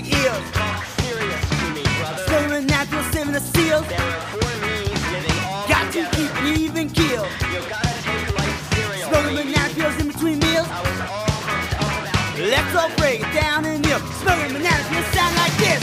big ears. Talk serious to me, brother. Swimming natural, saving the seals. There are four me's living all Got to together. keep an even keel. You gotta take life serious. Smoking bananas in between meals. I was all pumped up about it. Let's all break it down in here. Smoking bananas will sound like this.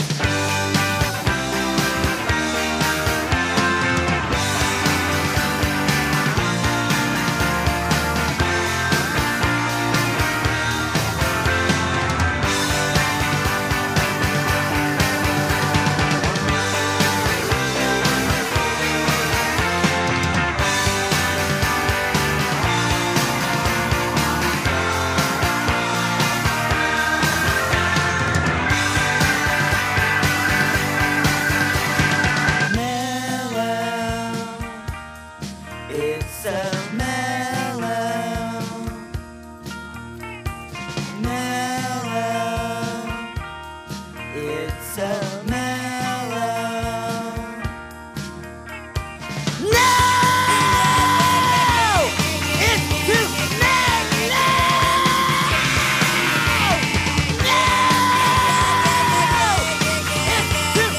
It's a mellow, mellow. It's a mellow. No! It's too mellow! No! It's too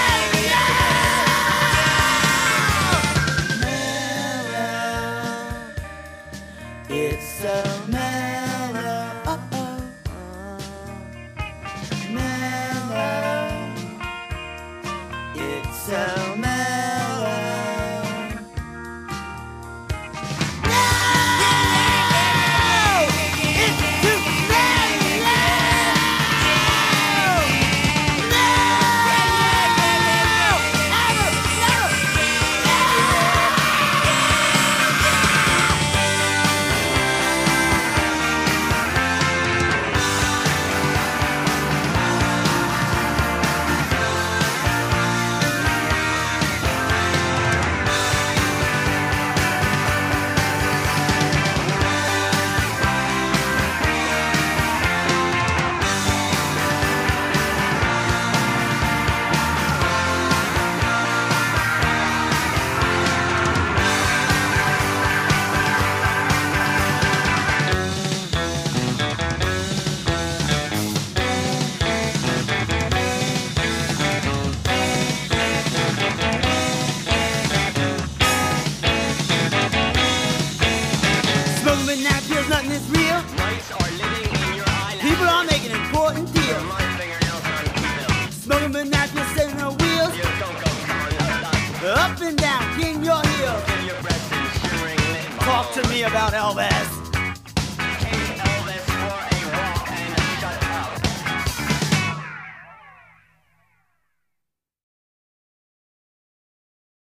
mellow! It's so mellow, mellow. It's so mellow. No! It's too mellow. No! Smoking banana peels, nothing is real. Mice are living in your eyelash. People are making important deals. My fingernails on T-bill. Smoking banana peels, saving the wheels. You don't go calling us. Up and down, king your heels. Fill your breasts and shimmering lip Talk to balm. me about Elvis.